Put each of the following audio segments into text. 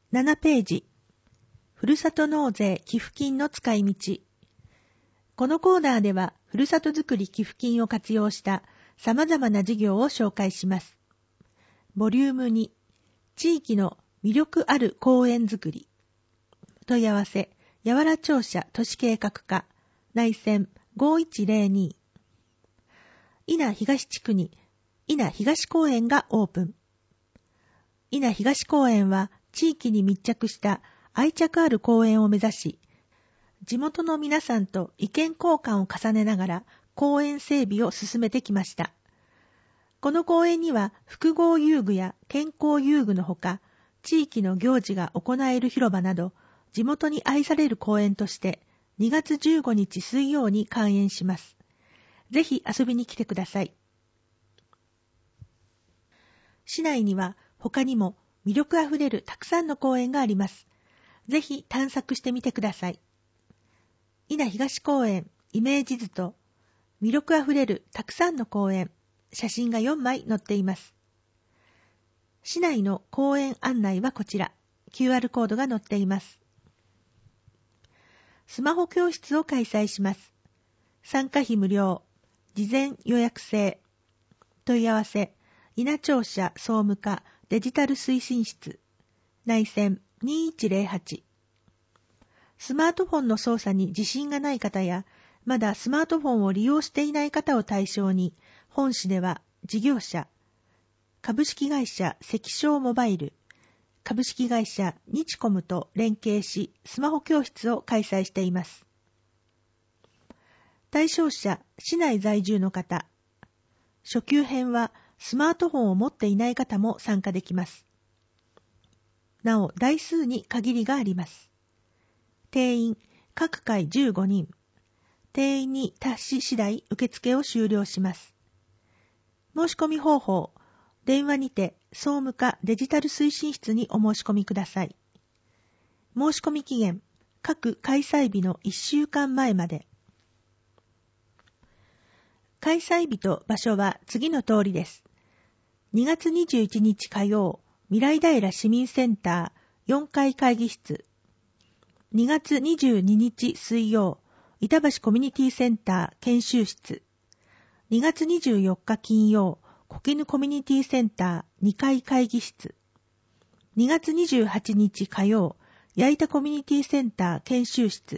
7ページ、ふるさと納税寄付金の使い道。このコーナーでは、ふるさとづくり寄付金を活用した様々な事業を紹介します。ボリューム2、地域の魅力ある公園づくり。問い合わせ、やわら庁舎都市計画課、内線5102。伊那東地区に伊那東公園がオープン。伊那東公園は地域に密着した愛着ある公園を目指し、地元の皆さんと意見交換を重ねながら公園整備を進めてきました。この公園には複合遊具や健康遊具のほか、地域の行事が行える広場など、地元に愛される公園として2月15日水曜に開園します。ぜひ遊びに来てください。市内には他にも魅力あふれるたくさんの公園があります。ぜひ探索してみてください。伊那東公園イメージ図と魅力あふれるたくさんの公園、写真が4枚載っています。市内の公園案内はこちら、QR コードが載っています。スマホ教室を開催します。参加費無料、事前予約制。問い合わせ、伊那庁舎総務課デジタル推進室、内線2108。スマートフォンの操作に自信がない方や、まだスマートフォンを利用していない方を対象に、本市では事業者、株式会社積商モバイル、株式会社日コムと連携し、スマホ教室を開催しています。対象者、市内在住の方。初級編はスマートフォンを持っていない方も参加できます。なお、台数に限りがあります。定員、各回15人。定員に達し次第受付を終了します。申し込み方法、電話にて総務課デジタル推進室にお申し込みください。申し込み期限、各開催日の1週間前まで。開催日と場所は次の通りです。2月21日火曜、未来平市民センター4階会議室。2月22日水曜、板橋コミュニティセンター研修室。2月24日金曜、小絹コミュニティセンター2階会議室。2月28日火曜、矢板コミュニティセンター研修室。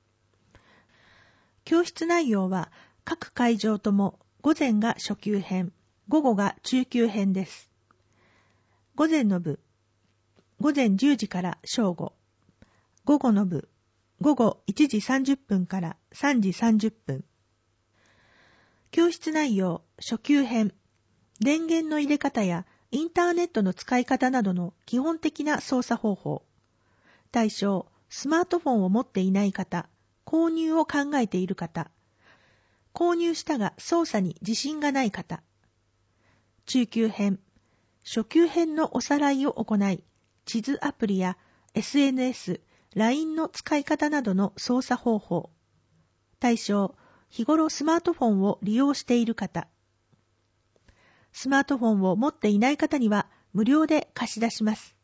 教室内容は各会場とも午前が初級編、午後が中級編です。午前の部、午前10時から正午。午後の部、午後1時30分から3時30分。教室内容、初級編、電源の入れ方やインターネットの使い方などの基本的な操作方法。対象、スマートフォンを持っていない方、購入を考えている方、購入したが操作に自信がない方。中級編、初級編のおさらいを行い、地図アプリや SNS、LINE の使い方などの操作方法。対象、日頃スマートフォンを利用している方。スマートフォンを持っていない方には無料で貸し出します。